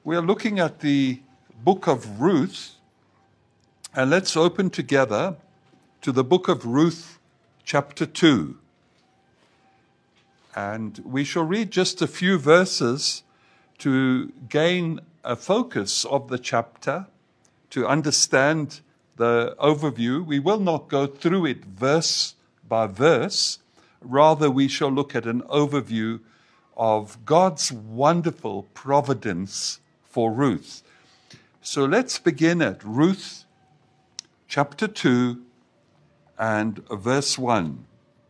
We're looking at the book of Ruth, and let's open together to the book of Ruth, chapter 2. And we shall read just a few verses to gain a focus of the chapter, to understand the overview. We will not go through it verse by verse. Rather, we shall look at an overview of God's wonderful providence for Ruth. So let's begin at Ruth chapter 2 and verse 1.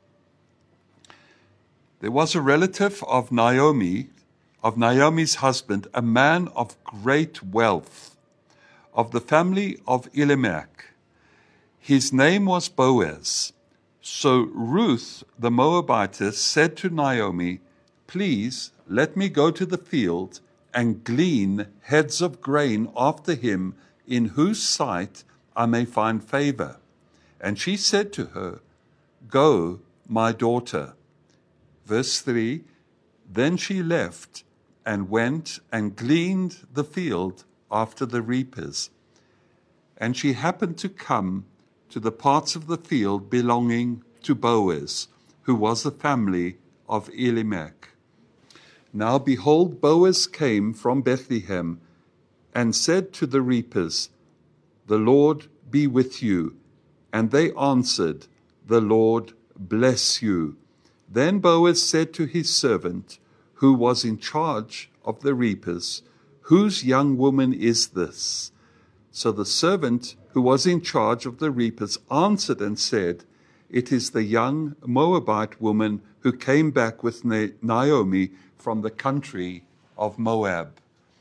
There was a relative of Naomi's husband, a man of great wealth, of the family of Elimelech. His name was Boaz. So Ruth the Moabitess said to Naomi, "Please let me go to the field and glean heads of grain after him, in whose sight I may find favor." And she said to her, "Go, my daughter." Verse 3, then she left and went and gleaned the field after the reapers. And she happened to come to the parts of the field belonging to Boaz, who was the family of Elimelech. Now behold, Boaz came from Bethlehem and said to the reapers, "The Lord be with you." And they answered, "The Lord bless you." Then Boaz said to his servant, who was in charge of the reapers, "Whose young woman is this?" So the servant who was in charge of the reapers answered and said, "It is the young Moabite woman who came back with Naomi from the country of Moab."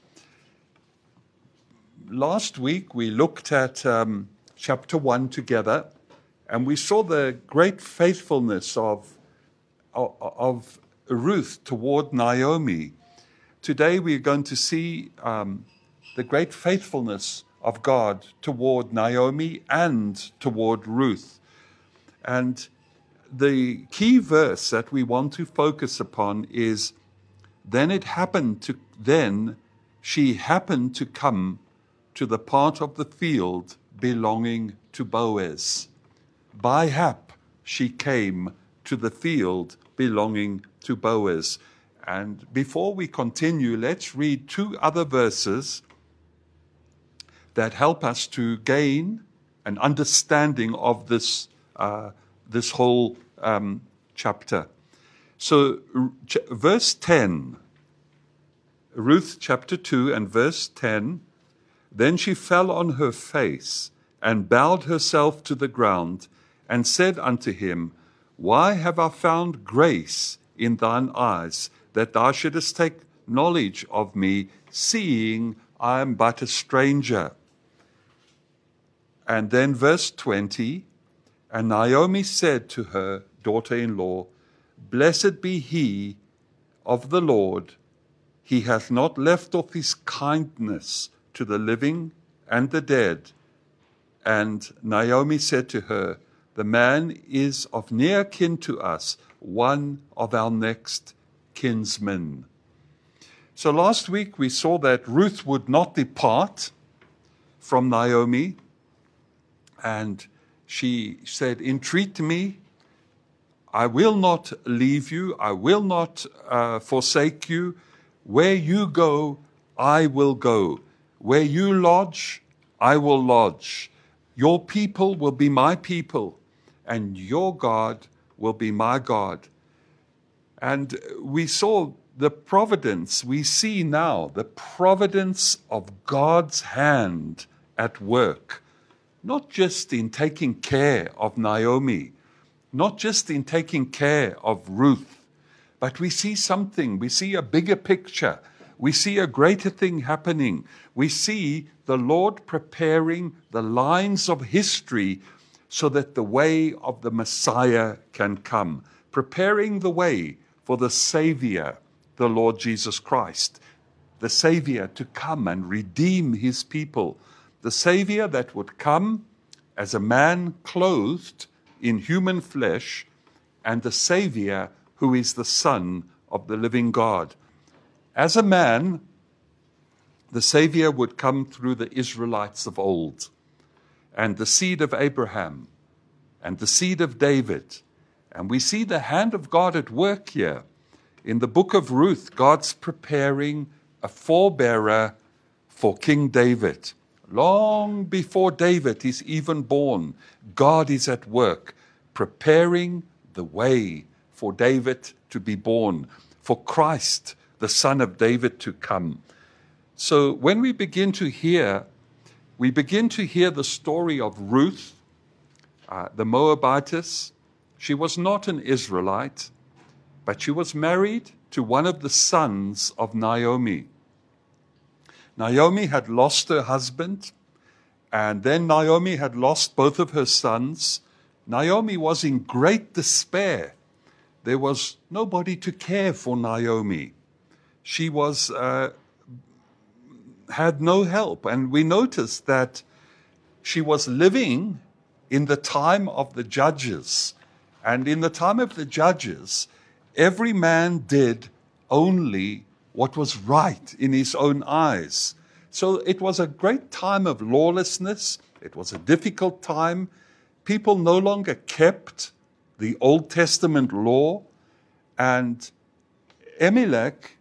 Last week we looked at chapter 1 together, and we saw the great faithfulness of Ruth toward Naomi. Today we're going to see the great faithfulness of God toward Naomi and toward Ruth. And the key verse that we want to focus upon is, then she happened to come to the part of the field belonging to Boaz. By hap she came to the field belonging to Boaz. And before we continue, let's read two other verses that help us to gain an understanding of this whole chapter. So verse 10, Ruth chapter 2 and verse 10, then she fell on her face and bowed herself to the ground and said unto him, "Why have I found grace in thine eyes, that thou shouldest take knowledge of me, seeing I am but a stranger?" And then verse 20, and Naomi said to her daughter-in-law, "Blessed be he of the Lord. He hath not left off his kindness to the living and the dead." And Naomi said to her, "The man is of near kin to us, one of our next kinsmen." So last week we saw that Ruth would not depart from Naomi, and she said, "Entreat me, I will not leave you, I will not forsake you. Where you go, I will go. Where you lodge, I will lodge. Your people will be my people, and your God will be my God." And we saw the providence, we see now the providence of God's hand at work, not just in taking care of Naomi, not just in taking care of Ruth, but we see something, we see a bigger picture, we see a greater thing happening. We see the Lord preparing the lines of history so that the way of the Messiah can come, preparing the way for the Savior, the Lord Jesus Christ, the Savior to come and redeem his people, the Savior that would come as a man clothed in human flesh, and the Savior who is the Son of the living God. As a man, the Savior would come through the Israelites of old, and the seed of Abraham, and the seed of David. And we see the hand of God at work here. In the book of Ruth, God's preparing a forebearer for King David. Long before David is even born, God is at work, preparing the way for David to be born, for Christ, the Son of David, to come. So when we begin to hear the story of Ruth, the Moabitess. She was not an Israelite, but she was married to one of the sons of Naomi. Naomi had lost her husband, and then Naomi had lost both of her sons. Naomi was in great despair. There was nobody to care for Naomi. She had no help, and we noticed that she was living in the time of the judges. And in the time of the judges, every man did only what was right in his own eyes. So it was a great time of lawlessness. It was a difficult time. People no longer kept the Old Testament law. And Elimelech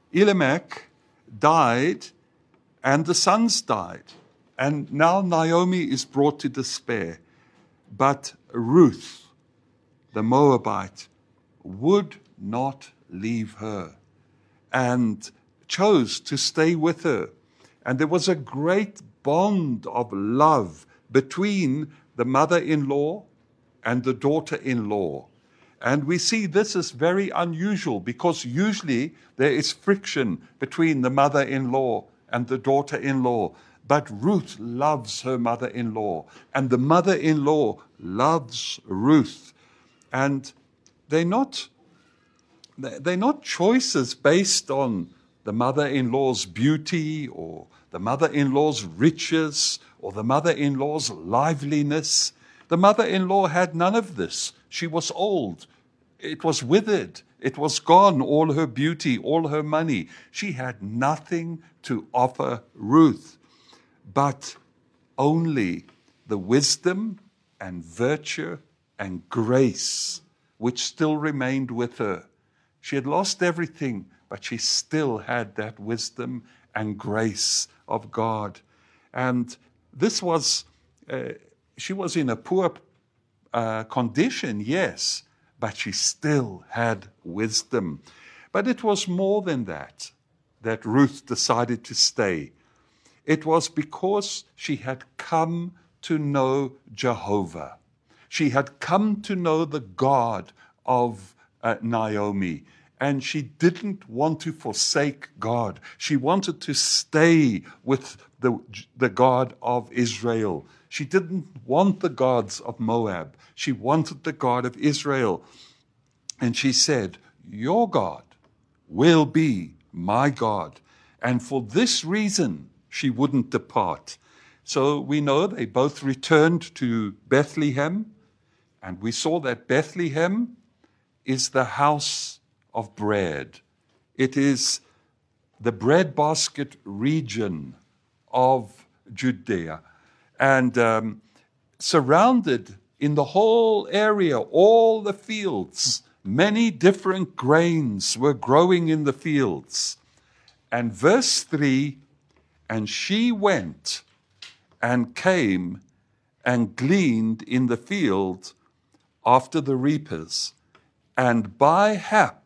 died, and the sons died. And now Naomi is brought to despair. But Ruth, the Moabite, would not leave her and chose to stay with her. And there was a great bond of love between the mother-in-law and the daughter-in-law. And we see this is very unusual, because usually there is friction between the mother-in-law and the daughter-in-law. But Ruth loves her mother-in-law, and the mother-in-law loves Ruth. And they're not choices based on the mother-in-law's beauty or the mother-in-law's riches or the mother-in-law's liveliness. The mother-in-law had none of this. She was old. It was withered. It was gone, all her beauty, all her money. She had nothing to offer Ruth, but only the wisdom and virtue and grace which still remained with her. She had lost everything, but she still had that wisdom and grace of God. And this was, she was in a poor condition, yes, but she still had wisdom. But it was more than that Ruth decided to stay. It was because she had come to know Jehovah. She had come to know the God of Naomi. And she didn't want to forsake God. She wanted to stay with the God of Israel. She didn't want the gods of Moab. She wanted the God of Israel. And she said, "Your God will be my God." And for this reason, she wouldn't depart. So we know they both returned to Bethlehem. And we saw that Bethlehem is the house of bread. It is the breadbasket region of Judea. And surrounded in the whole area, all the fields, many different grains were growing in the fields. And verse 3, "And she went and came and gleaned in the field after the reapers, and by hap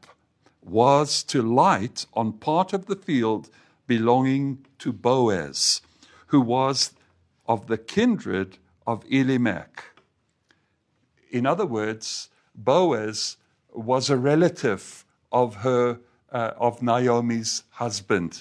was to light on part of the field belonging to Boaz, who was of the kindred of Elimelech." In other words, Boaz was a relative of Naomi's husband.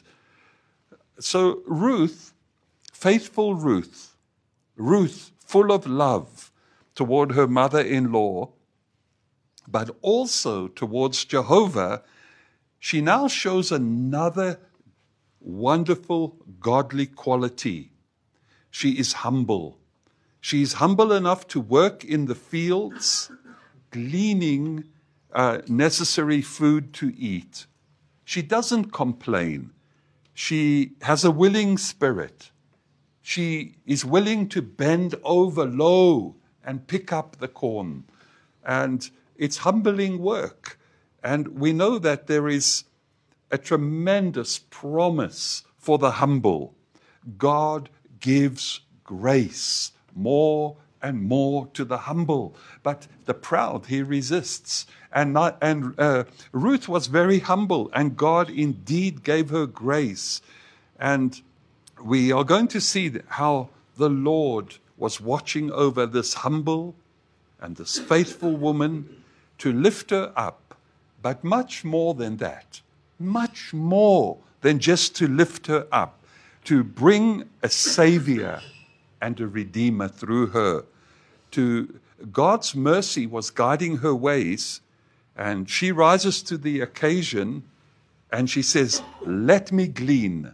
So Ruth, faithful Ruth full of love toward her mother-in-law, but also towards Jehovah, she now shows another wonderful godly quality. She is humble. She is humble enough to work in the fields, gleaning necessary food to eat. She doesn't complain. She has a willing spirit. She is willing to bend over low and pick up the corn. And it's humbling work. And we know that there is a tremendous promise for the humble. God gives grace more and more to the humble, but the proud he resists. And Ruth was very humble, and God indeed gave her grace. And we are going to see how the Lord was watching over this humble and this faithful woman to lift her up, but much more than that, much more than just to lift her up, to bring a Savior and a Redeemer through her. God's mercy was guiding her ways, and she rises to the occasion, and she says, let me glean.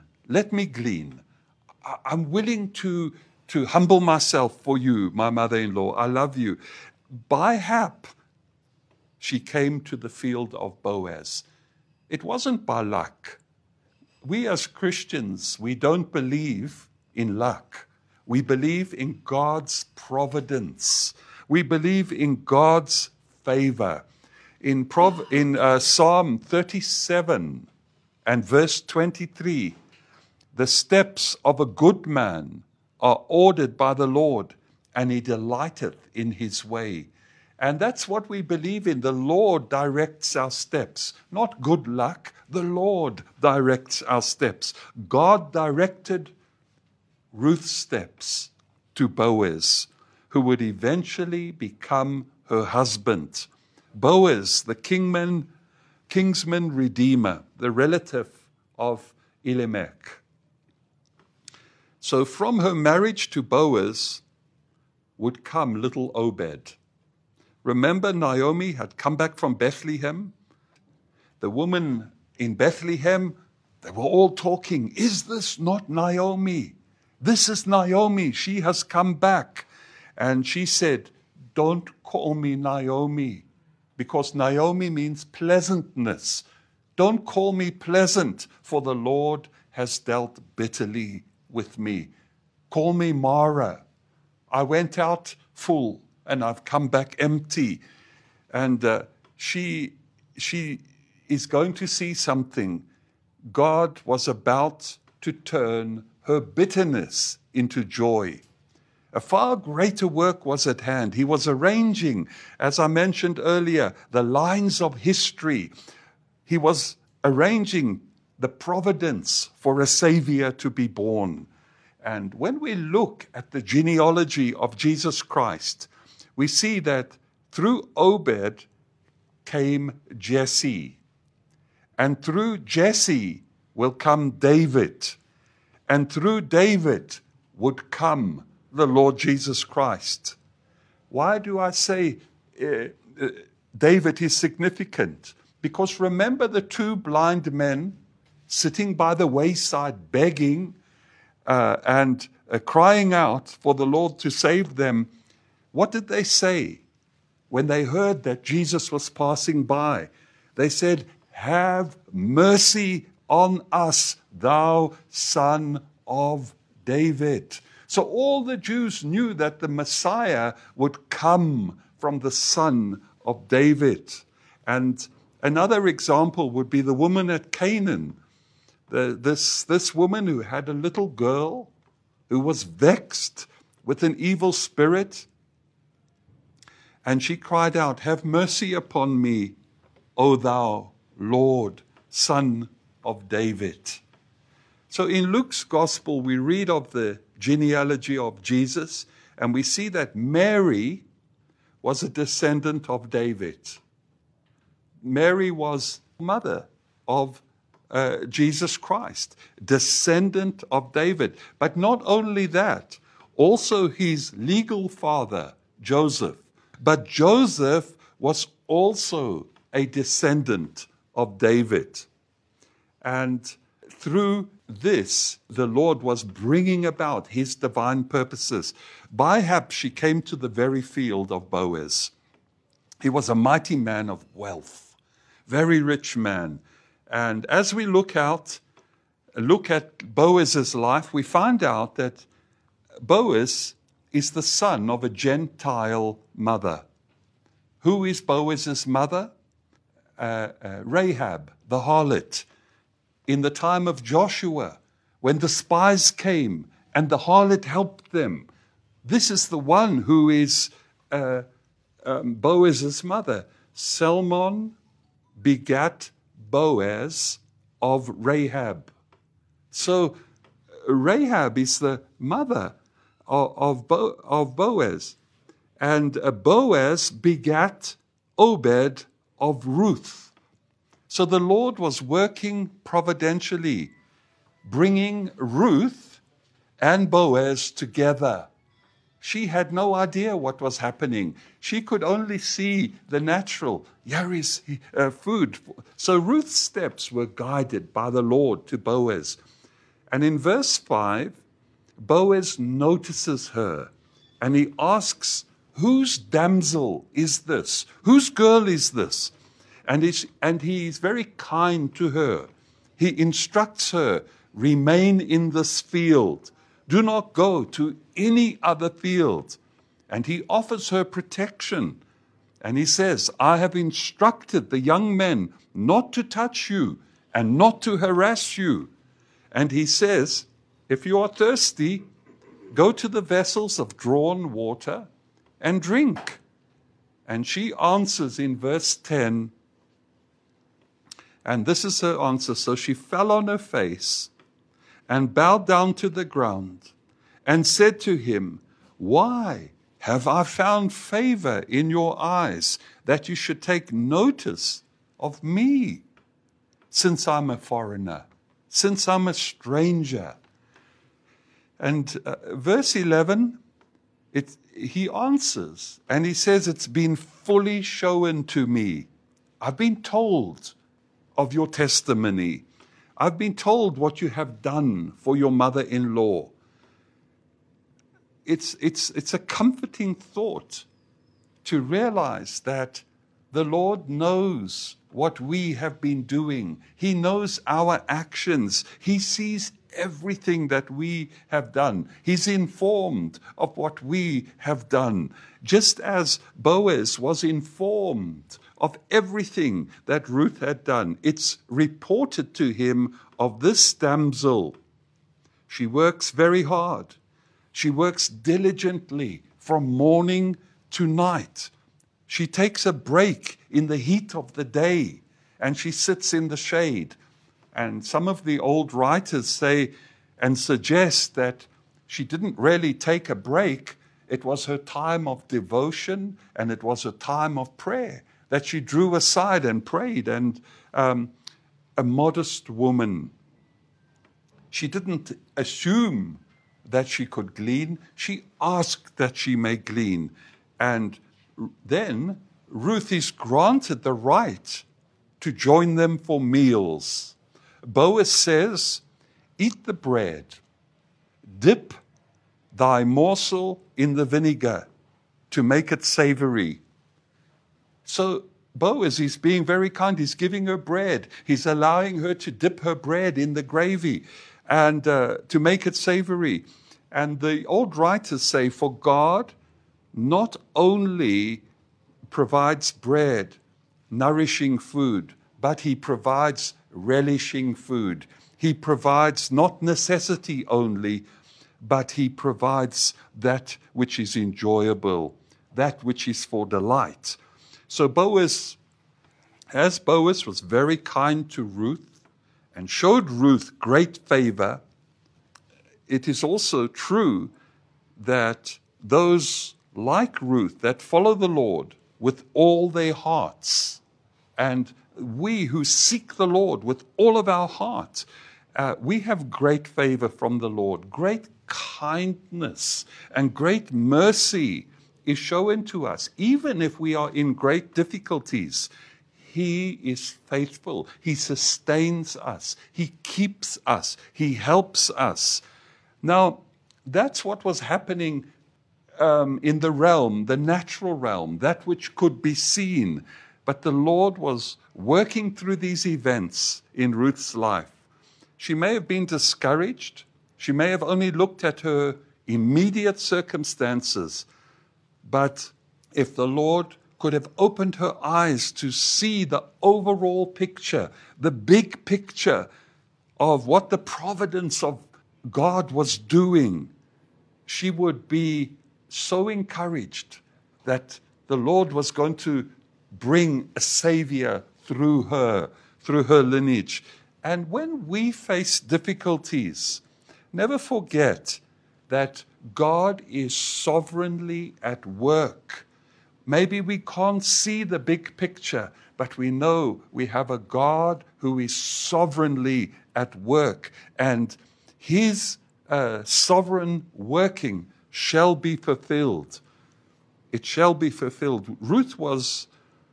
I'm willing to humble myself for you, my mother-in-law. I love you. By hap, she came to the field of Boaz. It wasn't by luck. We as Christians, we don't believe in luck. We believe in God's providence. We believe in God's favor. In Psalm 37 and verse 23, the steps of a good man are ordered by the Lord, and he delighteth in his way. And that's what we believe in. The Lord directs our steps, not good luck. The Lord directs our steps. God directed Ruth's steps to Boaz, who would eventually become her husband. Boaz, the kinsman redeemer, the relative of Elimelech. So from her marriage to Boaz would come little Obed. Remember, Naomi had come back from Bethlehem. The woman in Bethlehem, they were all talking, is this not Naomi? This is Naomi. She has come back. And she said, don't call me Naomi, because Naomi means pleasantness. Don't call me pleasant, for the Lord has dealt bitterly with me. Call me Mara. I went out full, and I've come back empty. And she is going to see something. God was about to turn her bitterness into joy. A far greater work was at hand. He was arranging, as I mentioned earlier, the lines of history. He was arranging the providence for a Savior to be born. And when we look at the genealogy of Jesus Christ, we see that through Obed came Jesse. And through Jesse will come David. And through David would come the Lord Jesus Christ. Why do I say David is significant? Because remember the two blind men sitting by the wayside begging and crying out for the Lord to save them. What did they say when they heard that Jesus was passing by? They said, have mercy on us, thou Son of David. So all the Jews knew that the Messiah would come from the son of David. And another example would be the woman at Canaan. This woman who had a little girl who was vexed with an evil spirit. And she cried out, have mercy upon me, O thou Lord, Son of David. So in Luke's gospel, we read of the genealogy of Jesus, and we see that Mary was a descendant of David. Mary was mother of Jesus Christ, descendant of David. But not only that, also his legal father, Joseph. But Joseph was also a descendant of David. And through this, the Lord was bringing about his divine purposes. By hap, she came to the very field of Boaz. He was a mighty man of wealth, very rich man. And as we look out, look at Boaz's life, we find out that Boaz is the son of a Gentile mother. Who is Boaz's mother? Rahab, the harlot. In the time of Joshua, when the spies came and the harlot helped them, this is the one who is Boaz's mother. Salmon begat Boaz of Rahab. So Rahab is the mother of Boaz. And Boaz begat Obed of Ruth. So the Lord was working providentially, bringing Ruth and Boaz together. She had no idea what was happening. She could only see the natural. Here is food. So Ruth's steps were guided by the Lord to Boaz. And in verse 5, Boaz notices her and he asks, whose damsel is this? Whose girl is this? And he is very kind to her. He instructs her, remain in this field. Do not go to any other field. And he offers her protection. And he says, I have instructed the young men not to touch you and not to harass you. And he says, if you are thirsty, go to the vessels of drawn water and drink. And she answers in verse 10, and this is her answer. So she fell on her face and bowed down to the ground and said to him, why have I found favor in your eyes that you should take notice of me, since I'm a foreigner, since I'm a stranger? And verse 11, he answers and he says, it's been fully shown to me. I've been told of your testimony. I've been told what you have done for your mother-in-law. It's a comforting thought to realize that the Lord knows what we have been doing. He knows our actions. He sees everything that we have done. He's informed of what we have done. Just as Boaz was informed of everything that Ruth had done, it's reported to him of this damsel. She works very hard. She works diligently from morning to night. She takes a break in the heat of the day and she sits in the shade. And some of the old writers say and suggest that she didn't really take a break. It was her time of devotion and it was a time of prayer that she drew aside and prayed. And a modest woman. She didn't assume that she could glean. She asked that she may glean. And then Ruth is granted the right to join them for meals. Boaz says, eat the bread, dip thy morsel in the vinegar to make it savory. So Boaz is being very kind. He's giving her bread. He's allowing her to dip her bread in the gravy and to make it savory. And the old writers say, for God not only provides bread, nourishing food, but he provides relishing food. He provides not necessity only, but he provides that which is enjoyable, that which is for delight. So Boaz was very kind to Ruth and showed Ruth great favor, it is also true that those like Ruth that follow the Lord with all their hearts, and we who seek the Lord with all of our heart, we have great favor from the Lord. Great kindness and great mercy is shown to us. Even if we are in great difficulties, he is faithful. He sustains us. He keeps us. He helps us. Now, that's what was happening in the realm, the natural realm, that which could be seen. But the Lord was working through these events in Ruth's life. She may have been discouraged. She may have only looked at her immediate circumstances. But if the Lord could have opened her eyes to see the overall picture, the big picture of what the providence of God was doing, she would be so encouraged that the Lord was going to bring a Savior through her lineage. And when we face difficulties, never forget that God is sovereignly at work. Maybe we can't see the big picture, but we know we have a God who is sovereignly at work, and his sovereign working shall be fulfilled. It shall be fulfilled. Ruth was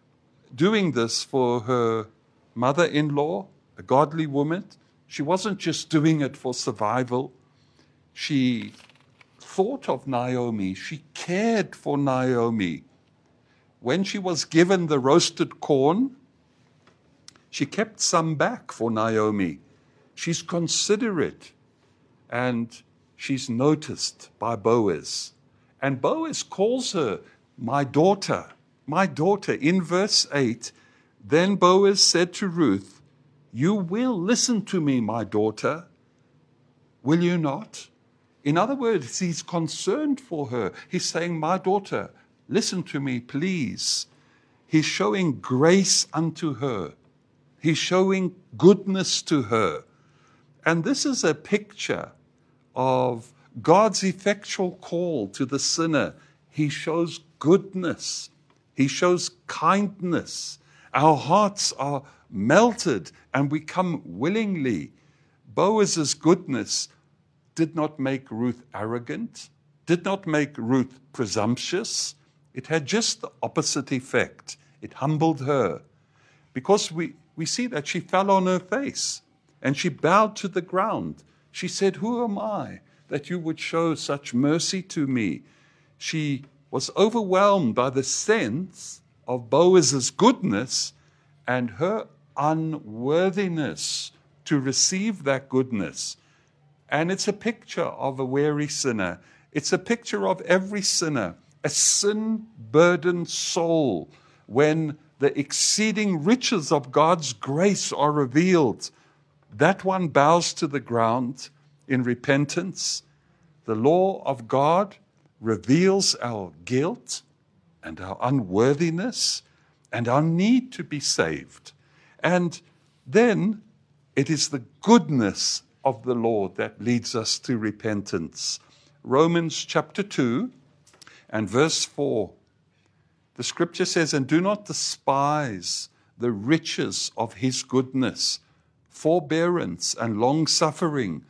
doing this for her mother-in-law, a godly woman. She wasn't just doing it for survival. She thought of Naomi. She cared for Naomi. When she was given the roasted corn, she kept some back for Naomi. She's considerate, and she's noticed by Boaz. And Boaz calls her, my daughter, my daughter. In verse 8, then Boaz said to Ruth, you will listen to me, my daughter, will you not? In other words, he's concerned for her. He's saying, my daughter, listen to me, please. He's showing grace unto her. He's showing goodness to her. And this is a picture of God's effectual call to the sinner. He shows goodness. He shows kindness. Our hearts are melted and we come willingly. Boaz's goodness did not make Ruth arrogant, did not make Ruth presumptuous. It had just the opposite effect. It humbled her, because we see that she fell on her face and she bowed to the ground. She said, who am I that you would show such mercy to me? She was overwhelmed by the sense of Boaz's goodness and her unworthiness to receive that goodness. And it's a picture of a weary sinner. It's a picture of every sinner, a sin-burdened soul. When the exceeding riches of God's grace are revealed, that one bows to the ground in repentance. The law of God reveals our guilt and our unworthiness and our need to be saved. And then it is the goodness of the Lord that leads us to repentance. Romans chapter 2 and verse 4. The scripture says, and do not despise the riches of his goodness, forbearance and long-suffering,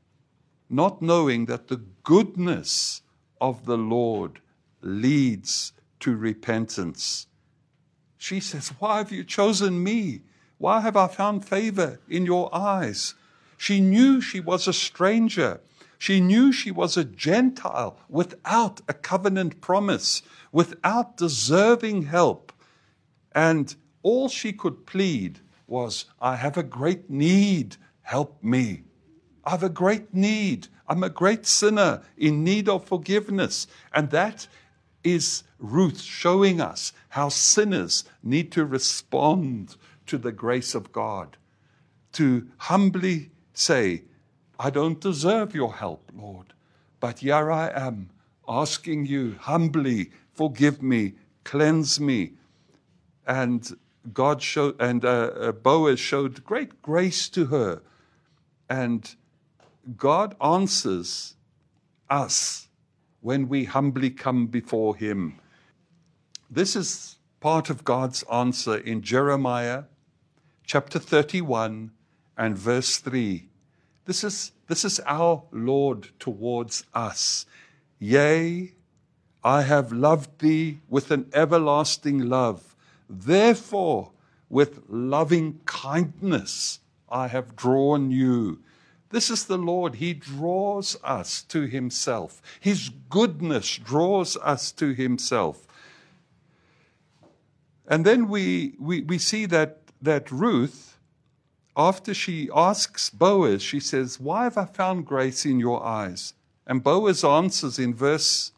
not knowing that the goodness of the Lord leads to repentance. She says, why have you chosen me? Why have I found favor in your eyes? She knew she was a stranger. She knew she was a Gentile without a covenant promise, without deserving help. And all she could plead was, I have a great need, help me. I have a great need. I'm a great sinner in need of forgiveness. And that is Ruth showing us how sinners need to respond to the grace of God. To humbly say, I don't deserve your help, Lord, but here I am asking you humbly, forgive me, cleanse me. And God showed, and Boaz showed great grace to her. And God answers us when we humbly come before him. This is part of God's answer in Jeremiah chapter 31 and verse 3. This is our Lord towards us. Yea, I have loved thee with an everlasting love. Therefore, with loving kindness I have drawn you. This is the Lord. He draws us to himself. His goodness draws us to himself. And then we see that Ruth after she asks Boaz, she says, "Why have I found grace in your eyes?" And Boaz answers in verse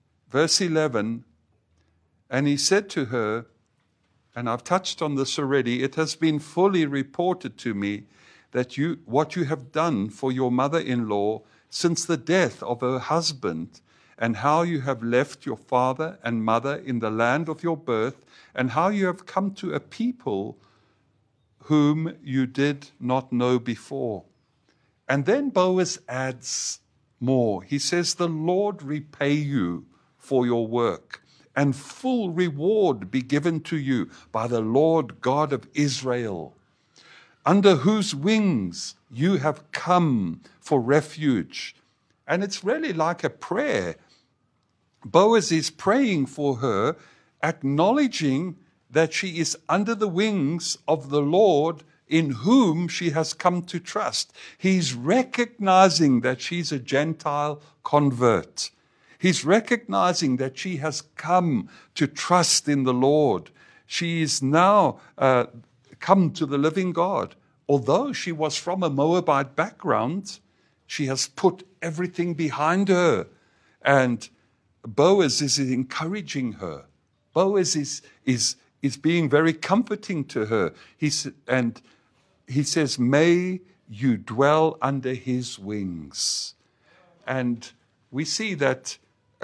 11, and he said to her, and I've touched on this already, "It has been fully reported to me that what you have done for your mother-in-law since the death of her husband, and how you have left your father and mother in the land of your birth, and how you have come to a people whom you did not know before." And then Boaz adds more. He says, "The Lord repay you for your work, and full reward be given to you by the Lord God of Israel, under whose wings you have come for refuge." And it's really like a prayer. Boaz is praying for her, acknowledging that she is under the wings of the Lord in whom she has come to trust. He's recognizing that she's a Gentile convert. He's recognizing that she has come to trust in the Lord. She is now come to the living God. Although she was from a Moabite background, she has put everything behind her. And Boaz is encouraging her. Boaz is being very comforting to her. He says, "May you dwell under his wings." And we see that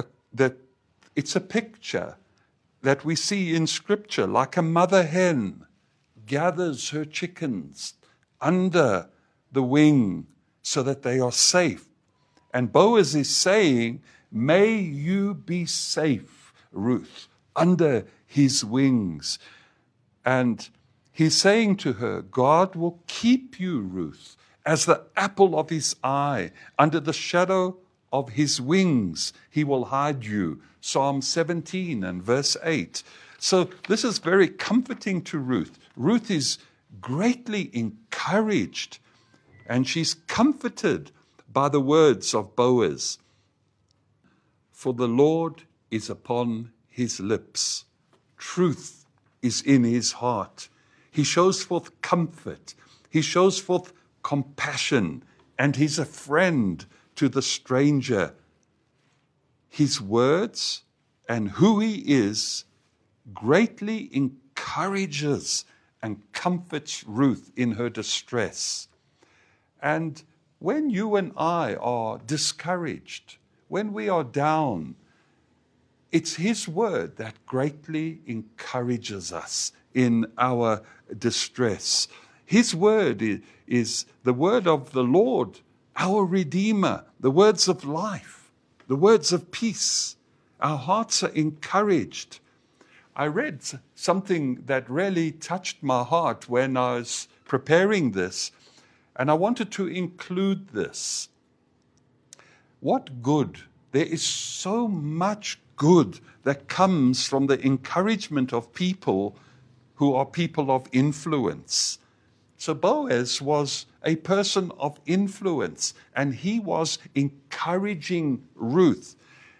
it's a picture that we see in Scripture, like a mother hen gathers her chickens under the wing so that they are safe. And Boaz is saying, "May you be safe, Ruth, under his wings." And he's saying to her, God will keep you, Ruth, as the apple of his eye. Under the shadow of his wings, he will hide you. Psalm 17 and verse 8. So this is very comforting to Ruth. Ruth is greatly encouraged, and she's comforted by the words of Boaz. "For the Lord is upon his lips. Truth is in his heart. He shows forth comfort. He shows forth compassion, and he's a friend to the stranger." His words and who he is greatly encourages and comforts Ruth in her distress. And when you and I are discouraged, when we are down, it's his word that greatly encourages us in our distress. His word is the word of the Lord, our Redeemer, the words of life, the words of peace. Our hearts are encouraged. I read something that really touched my heart when I was preparing this, and I wanted to include this. What good? There is so much good that comes from the encouragement of people who are people of influence. So Boaz was a person of influence, and he was encouraging Ruth.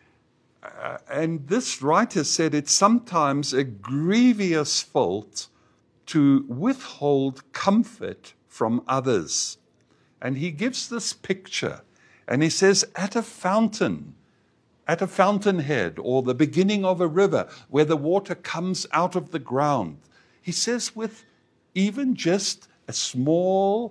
And this writer said it's sometimes a grievous fault to withhold comfort from others. And he gives this picture, and he says, at a fountainhead, or the beginning of a river where the water comes out of the ground, he says, with even just a small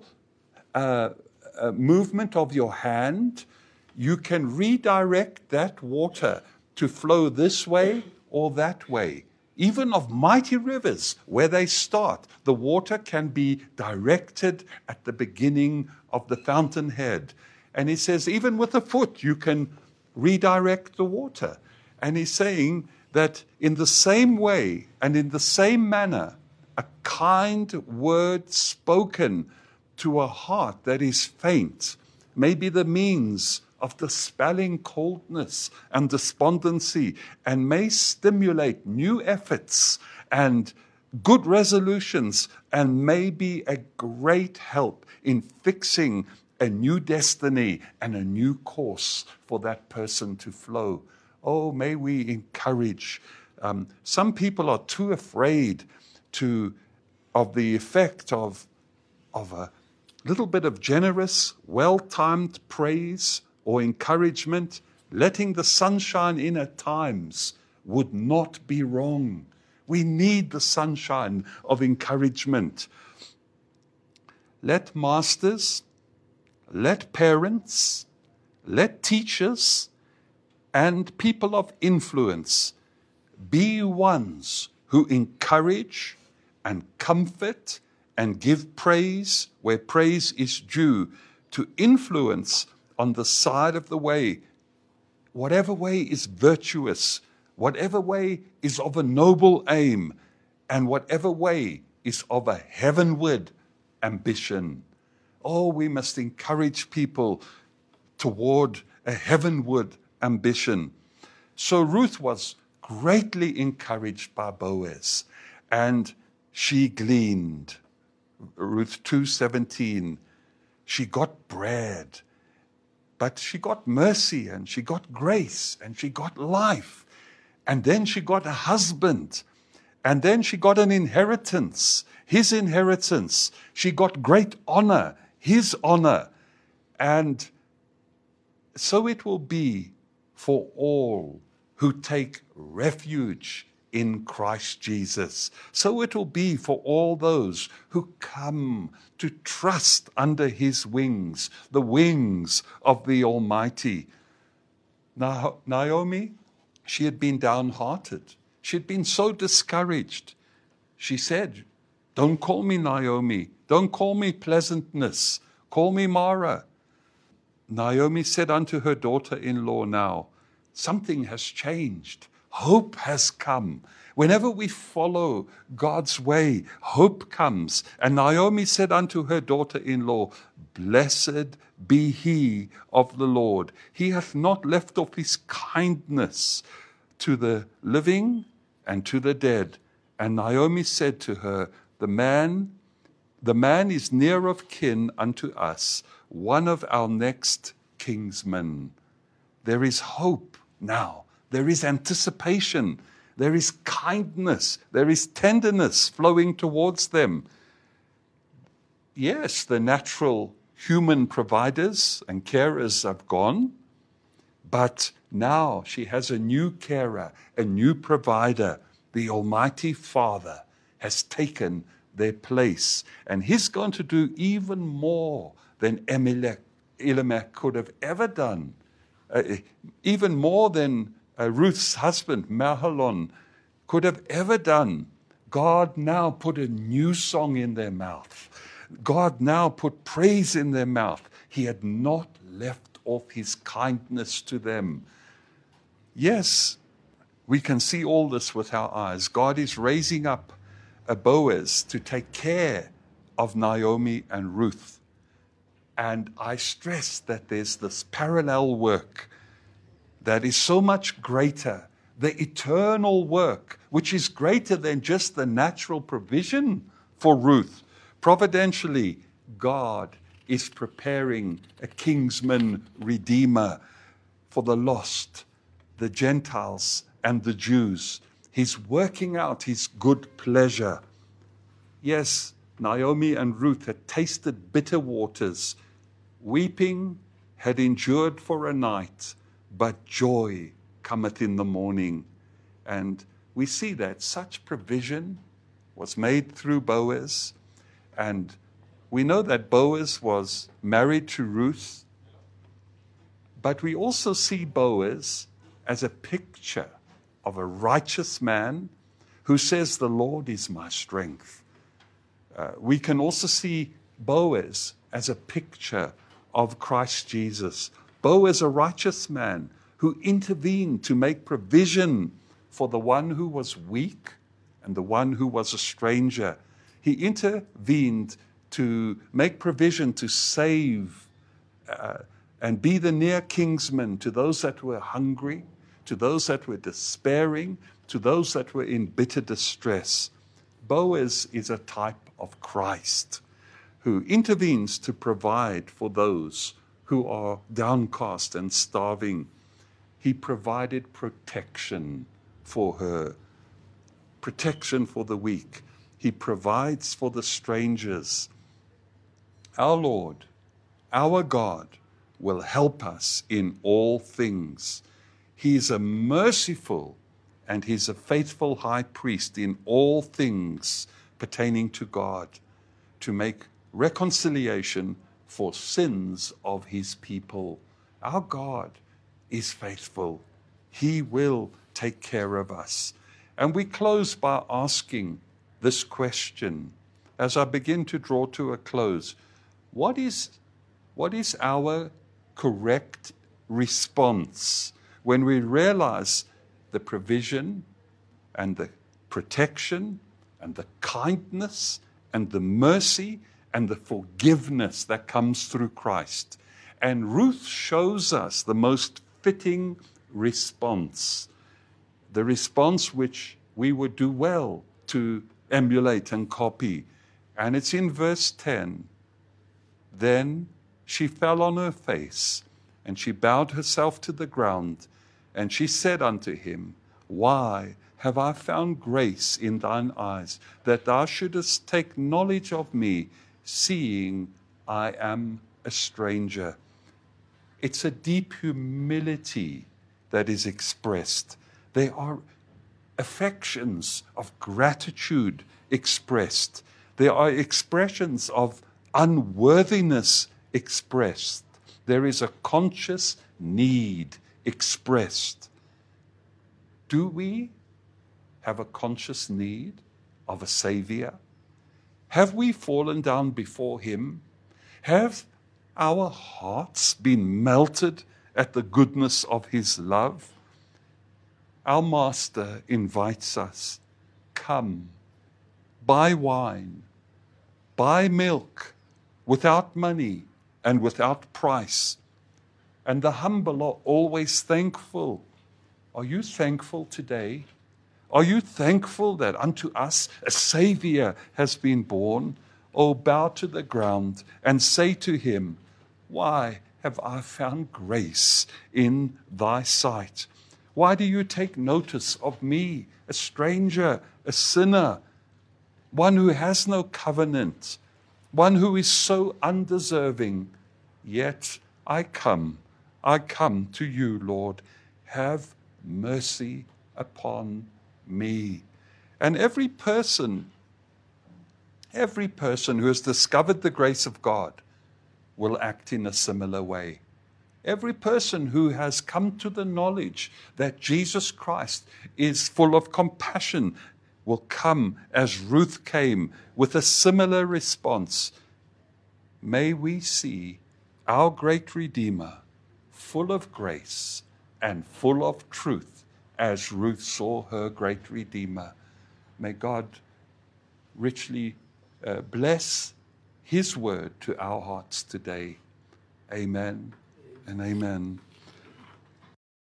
movement of your hand, you can redirect that water to flow this way or that way. Even of mighty rivers, where they start, the water can be directed at the beginning of the fountainhead. And he says, even with a foot, you can redirect the water. And he's saying that in the same way and in the same manner, a kind word spoken to a heart that is faint may be the means of dispelling coldness and despondency, and may stimulate new efforts and good resolutions, and may be a great help in fixing a new destiny and a new course for that person to flow. Oh, may we encourage. Some people are too afraid of the effect of of a little bit of generous, well-timed praise or encouragement, letting the sunshine in at times would not be wrong. We need the sunshine of encouragement. Let masters, let parents, let teachers, and people of influence be ones who encourage and comfort and give praise where praise is due, to influence on the side of the way, whatever way is virtuous, whatever way is of a noble aim, and whatever way is of a heavenward ambition. Oh, we must encourage people toward a heavenward ambition. So Ruth was greatly encouraged by Boaz, and she gleaned. Ruth 2:17, she got bread, but she got mercy, and she got grace, and she got life. And then she got a husband, and then she got an inheritance, his inheritance. She got great honor, his honor. And so it will be for all who take refuge in Christ Jesus. So it will be for all those who come to trust under his wings, the wings of the Almighty. Now, Naomi, she had been downhearted. She had been so discouraged. She said, "Don't call me Naomi. Don't call me pleasantness. Call me Mara." Naomi said unto her daughter-in-law, now, something has changed. Hope has come. Whenever we follow God's way, hope comes. And Naomi said unto her daughter-in-law, "Blessed be he of the Lord. He hath not left off his kindness to the living and to the dead." And Naomi said to her, The man is near of kin unto us, one of our next kinsmen. There is hope now. There is anticipation. There is kindness. There is tenderness flowing towards them. Yes, the natural human providers and carers have gone, but now she has a new carer, a new provider. The Almighty Father has taken their place, and he's going to do even more than Elimelech could have ever done, even more than Ruth's husband, Mahlon, could have ever done. God now put a new song in their mouth. God now put praise in their mouth. He had not left off his kindness to them. Yes, we can see all this with our eyes. God is raising up a Boaz to take care of Naomi and Ruth. And I stress that there's this parallel work that is so much greater, the eternal work, which is greater than just the natural provision for Ruth. Providentially, God is preparing a kinsman redeemer for the lost, the Gentiles, and the Jews. He's working out his good pleasure. Yes, Naomi and Ruth had tasted bitter waters. Weeping had endured for a night, but joy cometh in the morning. And we see that such provision was made through Boaz. And we know that Boaz was married to Ruth. But we also see Boaz as a picture of a righteous man who says, "The Lord is my strength." We can also see Boaz as a picture of Christ Jesus. Boaz, a righteous man who intervened to make provision for the one who was weak and the one who was a stranger. He intervened to make provision to save and be the near kinsman to those that were hungry, to those that were despairing, to those that were in bitter distress. Boaz is a type of Christ who intervenes to provide for those who are downcast and starving. He provided protection for her, protection for the weak. He provides for the strangers. Our Lord, our God, will help us in all things. He is a merciful and He's a faithful high priest in all things pertaining to God, to make reconciliation for sins of His people. Our God is faithful. He will take care of us. And we close by asking this question as I begin to draw to a close. What is our correct response when we realize the provision and the protection and the kindness and the mercy and the forgiveness that comes through Christ? And Ruth shows us the most fitting response, the response which we would do well to emulate and copy. And it's in verse 10. Then she fell on her face, and she bowed herself to the ground, and she said unto him, Why have I found grace in thine eyes, that thou shouldest take knowledge of me, seeing I am a stranger? It's a deep humility that is expressed. There are affections of gratitude expressed. There are expressions of unworthiness expressed. There is a conscious need expressed. Do we have a conscious need of a Savior? Have we fallen down before Him? Have our hearts been melted at the goodness of His love? Our Master invites us, come, buy wine, buy milk, without money and without price. And the humble are always thankful. Are you thankful today? Are you thankful that unto us a Savior has been born? Oh, bow to the ground and say to Him, Why have I found grace in thy sight? Why do you take notice of me, a stranger, a sinner, one who has no covenant, one who is so undeserving? Yet I come to you, Lord. Have mercy upon me. And every person who has discovered the grace of God will act in a similar way. Every person who has come to the knowledge that Jesus Christ is full of compassion will come as Ruth came with a similar response. May we see our great Redeemer full of grace and full of truth as Ruth saw her great Redeemer. May God richly bless His word to our hearts today. Amen and amen.